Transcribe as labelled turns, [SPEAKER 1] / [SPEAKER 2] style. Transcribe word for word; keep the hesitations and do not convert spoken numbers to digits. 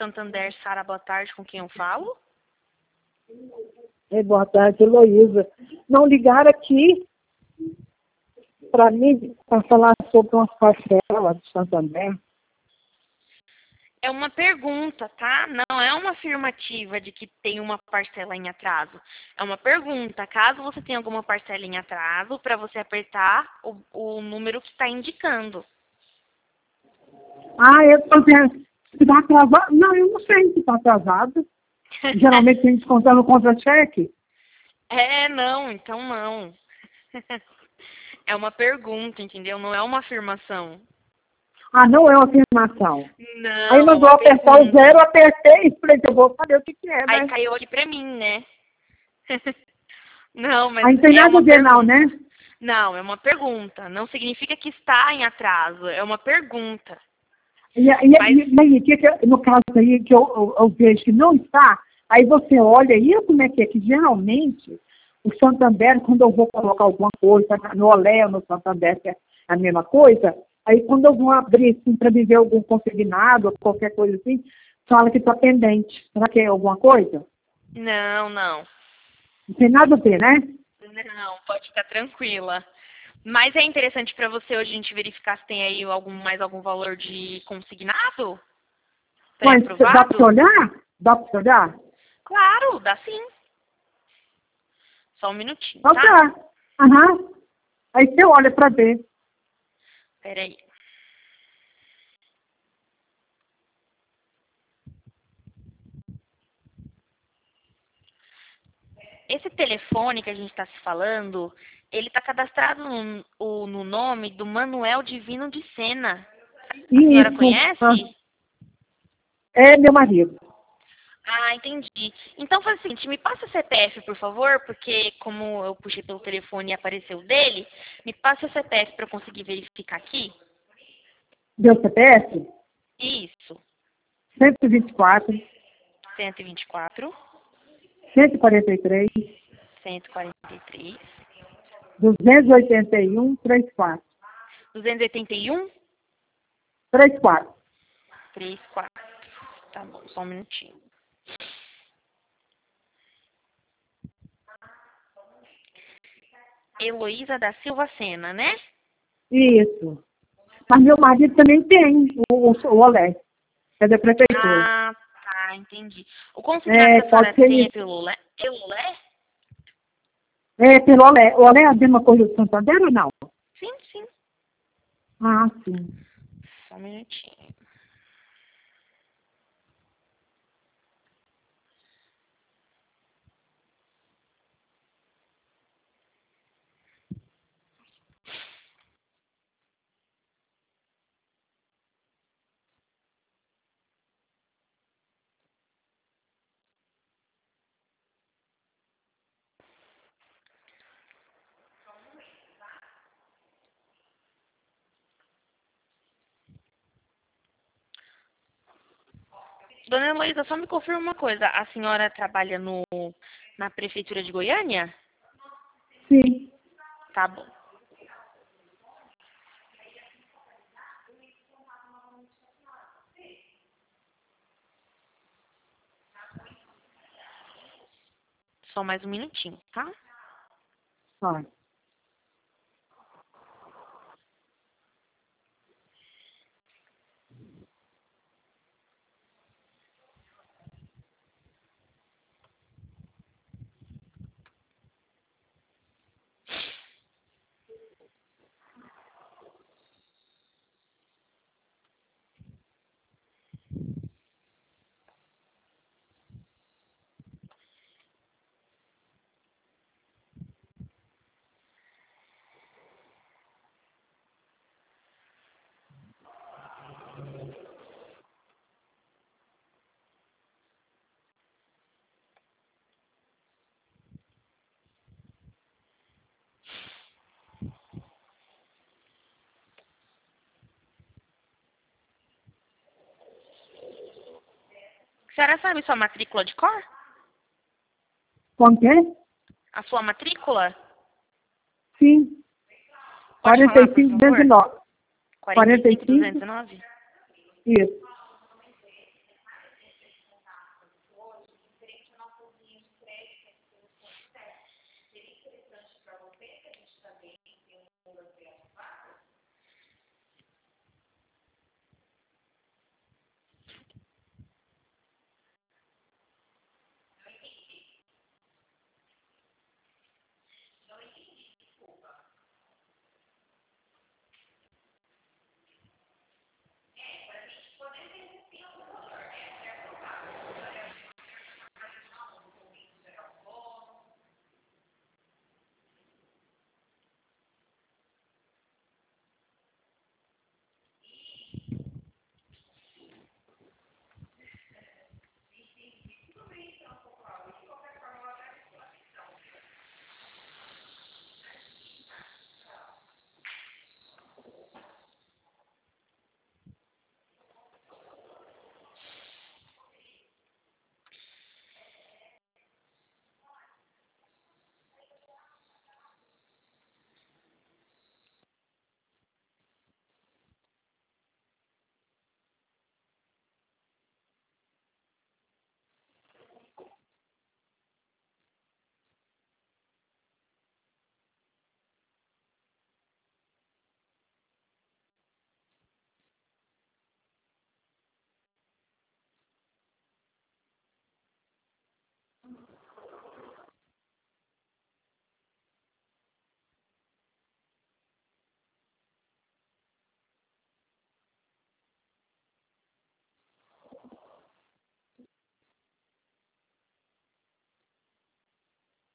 [SPEAKER 1] Santander, Sara, boa tarde, com quem eu falo?
[SPEAKER 2] É, boa tarde, Heloísa. Não, ligaram aqui para mim para falar sobre umas parcelas do Santander.
[SPEAKER 1] É uma pergunta, tá? Não é uma afirmativa de que tem uma parcela em atraso. É uma pergunta. Caso você tenha alguma parcela em atraso, para você apertar o, o número que está indicando.
[SPEAKER 2] Ah, eu estou dizendo, se está atrasado? Não, eu não sei se está atrasado. Geralmente tem descontando no contra-cheque.
[SPEAKER 1] É, não, então não. É uma pergunta, entendeu? Não é uma afirmação.
[SPEAKER 2] Ah, não é uma afirmação.
[SPEAKER 1] Não,
[SPEAKER 2] Aí
[SPEAKER 1] é
[SPEAKER 2] mandou
[SPEAKER 1] uma
[SPEAKER 2] apertar o
[SPEAKER 1] pergunta.
[SPEAKER 2] zero, eu apertei, falei que eu vou saber o que, que é,
[SPEAKER 1] Aí
[SPEAKER 2] né?
[SPEAKER 1] caiu aqui pra mim, né? Não, mas
[SPEAKER 2] Aí não tem
[SPEAKER 1] é
[SPEAKER 2] nada a
[SPEAKER 1] uma
[SPEAKER 2] ver não,
[SPEAKER 1] pergunta.
[SPEAKER 2] né?
[SPEAKER 1] Não, é uma pergunta. Não significa que está em atraso. É uma pergunta.
[SPEAKER 2] E, e,
[SPEAKER 1] Mas
[SPEAKER 2] e, e que, que, no caso aí que eu, eu, eu vejo que não está, aí você olha aí como é que é, que geralmente o Santander, quando eu vou colocar alguma coisa no Olé ou no Santander, que é a mesma coisa, aí quando eu vou abrir assim, para me ver algum consignado ou qualquer coisa assim, fala que está pendente. Será que é alguma coisa?
[SPEAKER 1] não, não.
[SPEAKER 2] Não tem nada a ver, né?
[SPEAKER 1] Não, pode ficar tranquila. Mas é interessante para você hoje a gente verificar se tem aí algum, mais algum valor de consignado
[SPEAKER 2] Mas dá para você
[SPEAKER 1] pré-aprovado?
[SPEAKER 2] olhar? Dá para você olhar?
[SPEAKER 1] Claro, dá sim. Só um minutinho,
[SPEAKER 2] Então
[SPEAKER 1] tá?
[SPEAKER 2] tá. Aham. Aí você olha para ver.
[SPEAKER 1] Peraí. Esse telefone que a gente está se falando, ele está cadastrado no, o- no nome do Manuel Divino de Sena. A senhora
[SPEAKER 2] Isso. Ah,
[SPEAKER 1] conhece?
[SPEAKER 2] é meu marido.
[SPEAKER 1] Ah, entendi. Então faz o seguinte, me passa o C P F, por favor, porque como eu puxei pelo telefone e apareceu o dele, me passa o C P F para eu conseguir verificar aqui.
[SPEAKER 2] Deu C P F?
[SPEAKER 1] Isso.
[SPEAKER 2] cento e vinte e quatro,
[SPEAKER 1] cento e vinte e quatro,
[SPEAKER 2] cento e quarenta e três,
[SPEAKER 1] cento e quarenta e três,
[SPEAKER 2] duzentos e oitenta e um, trinta e quatro.
[SPEAKER 1] duzentos e oitenta e um,
[SPEAKER 2] trinta e quatro.
[SPEAKER 1] trinta e quatro. Tá bom, só um minutinho. Heloísa da Silva Sena, né?
[SPEAKER 2] Isso. Mas meu marido também tem o, o, o Olé. É da prefeitura.
[SPEAKER 1] Ah, tá, entendi. O consignado que
[SPEAKER 2] É,
[SPEAKER 1] a
[SPEAKER 2] pode
[SPEAKER 1] senhora
[SPEAKER 2] ser
[SPEAKER 1] tem é
[SPEAKER 2] isso.
[SPEAKER 1] pelo Lé? Pelo Lé?
[SPEAKER 2] É pelo Olé. O Olé é a mesma coisa do Santander ou não?
[SPEAKER 1] Sim, sim.
[SPEAKER 2] Ah, sim.
[SPEAKER 1] Só um minutinho. Dona Heloísa, só me confirma uma coisa. A senhora trabalha no, na prefeitura de Goiânia?
[SPEAKER 2] Sim.
[SPEAKER 1] Tá bom. Só mais um minutinho, tá?
[SPEAKER 2] Ah.
[SPEAKER 1] A senhora sabe sua matrícula de cor?
[SPEAKER 2] Como que é?
[SPEAKER 1] A sua matrícula?
[SPEAKER 2] Sim.
[SPEAKER 1] Pode falar, por
[SPEAKER 2] quarenta e cinco,
[SPEAKER 1] favor?
[SPEAKER 2] duzentos e nove.
[SPEAKER 1] quarenta e
[SPEAKER 2] quarenta e
[SPEAKER 1] cinco, duzentos
[SPEAKER 2] cinco,
[SPEAKER 1] e nove.
[SPEAKER 2] isso.